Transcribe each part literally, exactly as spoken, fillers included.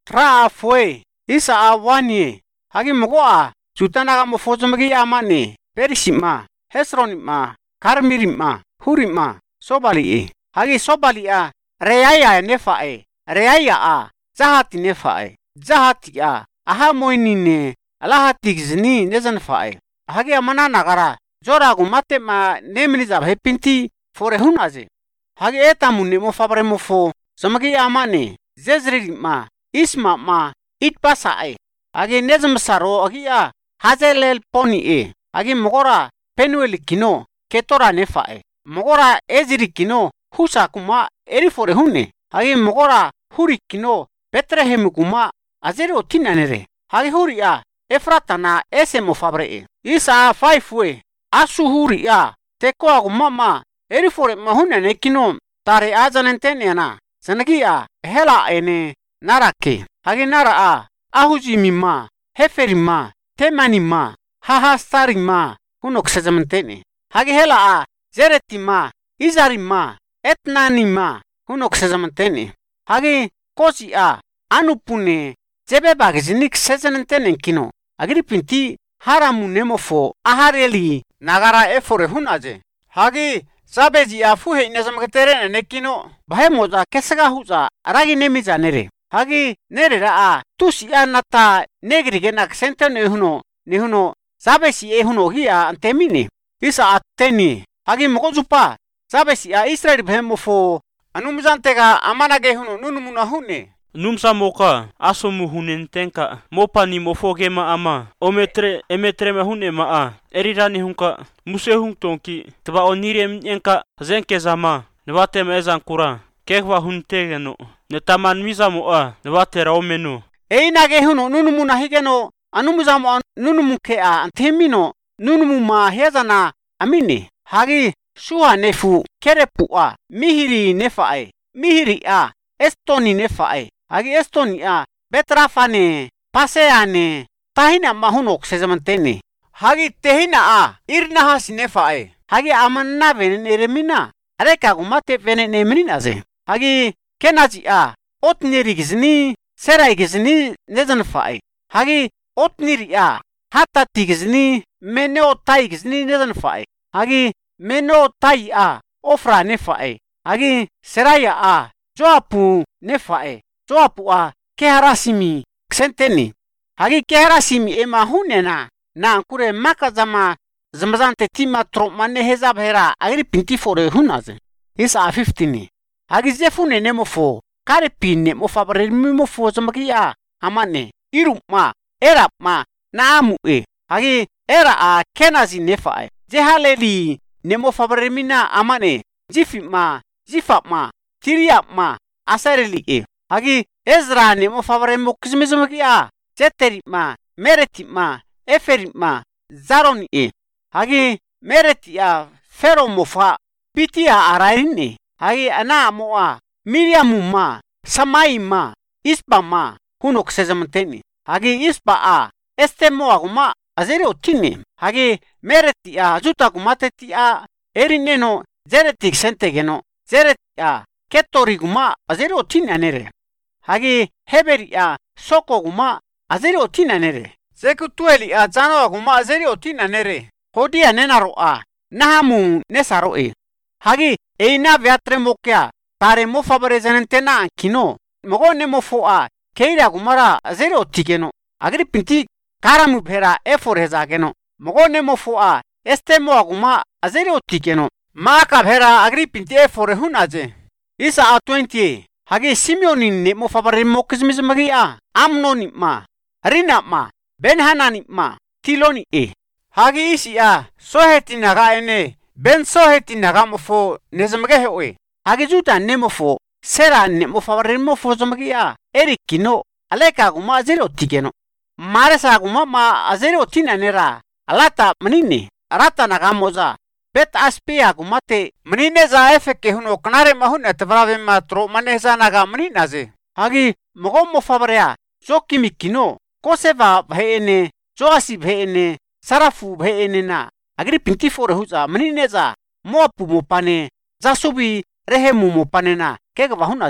Tra fue. Isa awani. Hagi mogoa. Jutanaga mo fozomagi amani. Perisima. Hesronima. Karmirima. Hurima. Sobali. Hagi sobali a. Reaya nefae. Reaya a. Zahati nefae. Zahati a. Aha moinine. Alahati gizni nezan fae. Hagi amana nagara. Joragu mate ma nemniza hepinti fore hunaze. Hagi etamunne mo fabre mo fo. Zamagi amane. Zezri ma. Isma ma. Itpasae. Hagi nezam saro agi a. Hazelel poni e. Hagi mogora. Penuel kino. Ketora nefae. Mogora ezri kino. Husa kuma eri fore hunne. Hagi mogora huri kino. Bethlehem kuma. Azeri otinanere. Hagi huri a. Efrata na ese mo fabre e. Isa faifwe. Asu huri a. Teko agu mama. Eri fore mahunne ne kino. Tare azanentene na. Sanagi a. Hela ene. Narake. Hagi nara a. Ahuji mima. Heferi ma. Temani ma. Haha stari ma. Hunok sezamantene. Hagi hela a. Zereti ma. Izari ma. Etnani ma. Hunok sezamantene. Hagi kosi a. Anupune. Zebe bagizinik sezamantene kino. Agri pinti. Haramu nemofo. Ahareli. Nagara efore hunaze. Hagi. Sabeji a fuhe inazamakatere ne kino. Bahe moza kesaga huza. Aragi nemiza nere. Hagi nere ra a. Tusi a nata. Negri genak sente nehuno. Nehuno. Sabesi e huno hi a antemini. Isa ateni. Hagi mokozupa. Sabesi a Israel behemofo. Anumizantega amanage huno nunumuna hune. Numsa moka asomu hunen tenka mopa ni mofoge ma ama ometre emetre ma hune ma a erirani hunka muse hung tonki tba onire enka zenke zama nwate ma ezan kura kekwa huntege no ne taman misa mo a nwate ra omeno Eina ge huno nunumuna higeno anumuzamo nunumuke a antemino nunumu ma hezana amini hagi shuha nefu kerepu a mihiri nefae mihiri a estoni nefae Hagi estoni a betrafane paseane tahina mahunok sezamantene. Hagi tehina a irna hasinefae. Hagi amanna venen eremina. Areka gumate venen emininaze. Hagi kenaji a otniri gizni serai gizni nezanfae. Hagi otniri a hatati gizni meneo tai gizni nezanfae. Hagi meneo tai a ofra nefae. Hagi seraya a joapu nefae. Joapu a keharasimi ksenteni. Hagi keharasimi ema hunena na ankure maka zama zamazante tima tromane hezab hera agri pinti fore hunaze. Isa a fifteen. Hagi zefune nemofo kare pinne mo fabre mimofo zamakia amane iruma era ma na amu e. Hagi era a kenazi nefae. Jehaleli nemo fabre mina amane jifima jifama tiriama asareli e. Hagi Ezra ne mo favore mo kizmizmakia Zeteri ma mereti ma eferi ma zaroni e Hagi mereti a fero mo fa piti a araine Hagi ana mo a Miriamu ma samai ma ispa ma hunok sezamanteni Hagi ispa a este mo aguma azeri otini Hagi mereti a juta gumateti a erineno zeretik sentegeno zereti a ketori guma azeri otini anere Hagi heberi a soko guma azeri otina nere. Zeku tueli a zano guma azeri otina nere. Hodia nenaro a nahamu nesaro e. Hagi eina viatre mokia tare mo favore zanentena kino. Mogo ne mo fo a keira gumara azeri otigeno. Agri pinti karamu bhera efor hezageno. Mogo ne mo fo a este mo guma azeri otigeno. Maka bhera agri pinti efor hunaze. Isa a twenty Hagi Simeoni ne mo favore mo kizmizmagia Amnoni ma Rina ma Benhanani ma Tiloni e Hagi isi a soheti naga ene ben soheti naga mo fo nezmagehe oe Hagi juta ne mo fo sera ne mo favore mo fo zmagia erikino aleka guma azeri otigeno maresa guma ma azeri otina nera alata manini arata naga moza Bet aspia gumate menine za efeke huno kanare mahun etvrave matro maneza naga meninaze hagi mogo mo fabrea zoki mikino koseva bheene joasi bheene sarafu bheene na agri pinti fore huza menine za moapu mo pane zasubi rehemu mo pane na kega bahunaze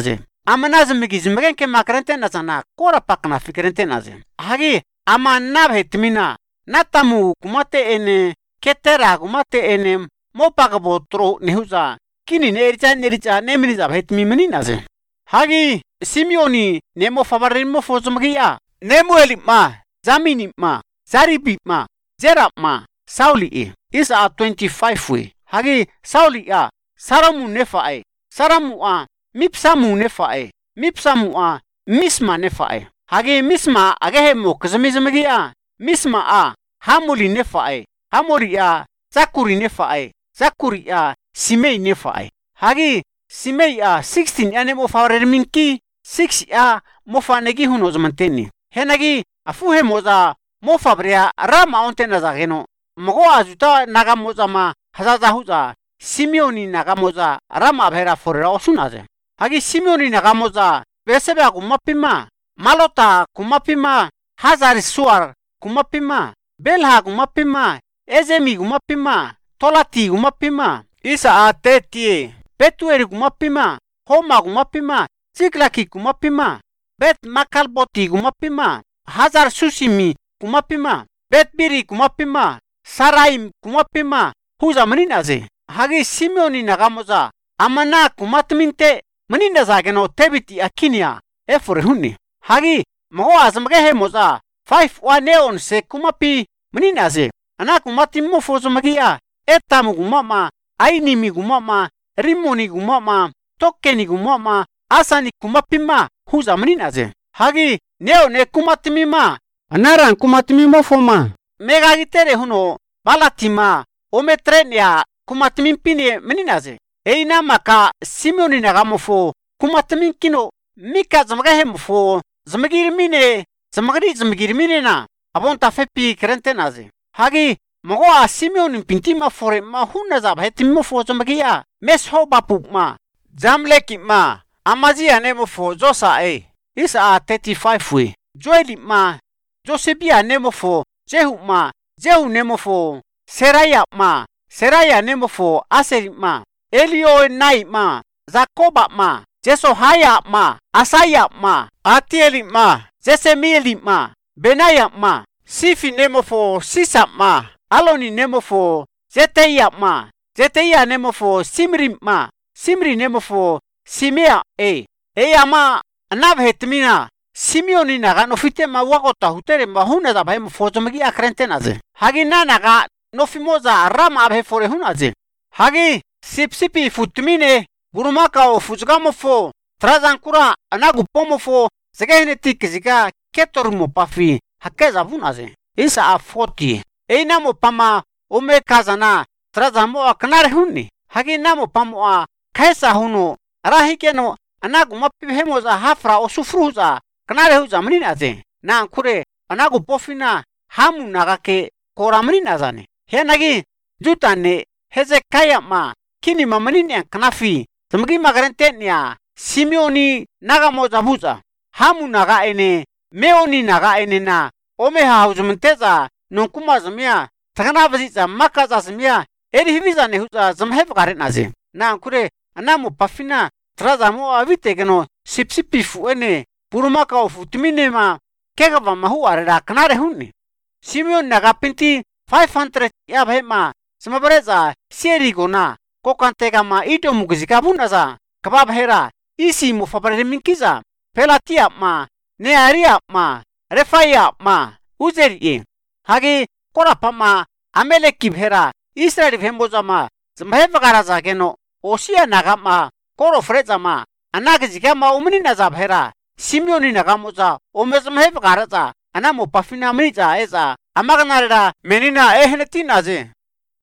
amana zimgi zimgen ke makrente na sana kora pakna fikrente na zin hagi amana bhetmina natamu kumate ene ketera kumate ene mopak botro nehuza kini nericha nericha neminiza bhetmi mani na zin hagi Simeoni nemo favarimo fozumgia nemo elima zamini ma zaribi ma zera ma Sauli isa twenty-five we hagi Sauli a saramu nefae saramu a mipsamu nefae mipsamu a misma nefae hagi misma agehe mokzamizmgi a misma a hamuli nefae hamuli a zakuri nefae zakuri a simei nefae hagi simei a sixteen ane mo favarminki six a mofanegi huno zamanteni henagi afuhe moza mofabria rama ontena zageno mogo azuta nagamoza ma hazaza huza Simeoni nagamoza rama bhera forera osunaze hagi Simeoni nagamoza besebe kumapima malota kumapima hazar suar kumapima belha kumapima ezemi kumapima tolati kumapima isa ateti betueri kumapima homa kumapima Siklaki kumapima, bet makalboti kumapima, hazar susimi kumapima, bet biri kumapima, saraim kumapima, huza maninaze. Hagi Simeoni nagamoza, amana kumatminte, maninaza geno tebiti akinia, efore hunni. Hagi, mago azamgehe moza, five wa neon se kumapi, maninaze. Ana kumatimo fozomagia, etamu kumama, ainimi kumama, rimoni kumama, tokeni kumama, asani kumapima huza maninaze hagi neo ne kumatimima anaran kumatimimo foma megagitere huno balatima ometrenia kumatimimpine maninaze eina maka Simeoni nagamofo kumatiminkino mika zamgahemfo zamgirmine zamgri zamgirmine na abonta fepi krentenaze hagi mogo a Simeoni pintima fore ma hunaza bhetimmo fo zamgia mesho bapuma zamlekima Amazi anemo fo Josa e isa thirty-five we Joeli ma Josebia nemo fo Jehu ma Jehu nemo fo Seraya ma Seraya nemo fo Aseri ma Elio nai ma Zakoba ma Jesohaya ma Asaya ma Atieli ma Jesemieli ma Benaya ma Sifi nemo fo Sisa ma Aloni nemo fo Zeteya ma Zeteya nemo fo Simri ma Simri nemo fo Simea e e ama anabhetmina Simeoni naga no fite ma wagota hutere ma huna da bhaim fozomgi akrentenaze hagi nanaga no fimoza rama abhe fore hunaze hagi sipsipi futmine burumaka o fuzgamofo trazankura anagu pomofo zegene tikziga ketormo pafi hakeza bunaze isa a forty e namo pama ome kazana trazamo aknare hunni hagi namo pamo a kaisa huno Rahikeno anagu mapihemos hafra o sufruza kanare huza maninaze na kure anagu pofina hamu nagake koramrina zane henagi jutane Hezekiah ma kini mamanine kanafi samgi magarentenya Simeoni nagamoza buza hamu naga ene meoni naga ene na omeha huzumteza nonkuma zamia tagana baziza makaza zamia eri hiviza ne huza zamhef garenaze na kure Anamo pafina trazamo avitegeno sipsipi fuene purumaka o futminema kegava mahu arera kanare hunni Simeon nagapinti five hundred yabhema samabreza sierigona kokantega ma ito mugzika bunaza kababhera isi mo fabremikiza pelatia ma nearia ma refaya ma uzeri hage korapama ameleki bhera Israel vembozama zambhevagaraza geno Osia nagama koro frezama anagzigama umni nazabhera Simeoni nagamoza omezmhev garaza anamo pafina miza eza amagnarera menina ehnetinaze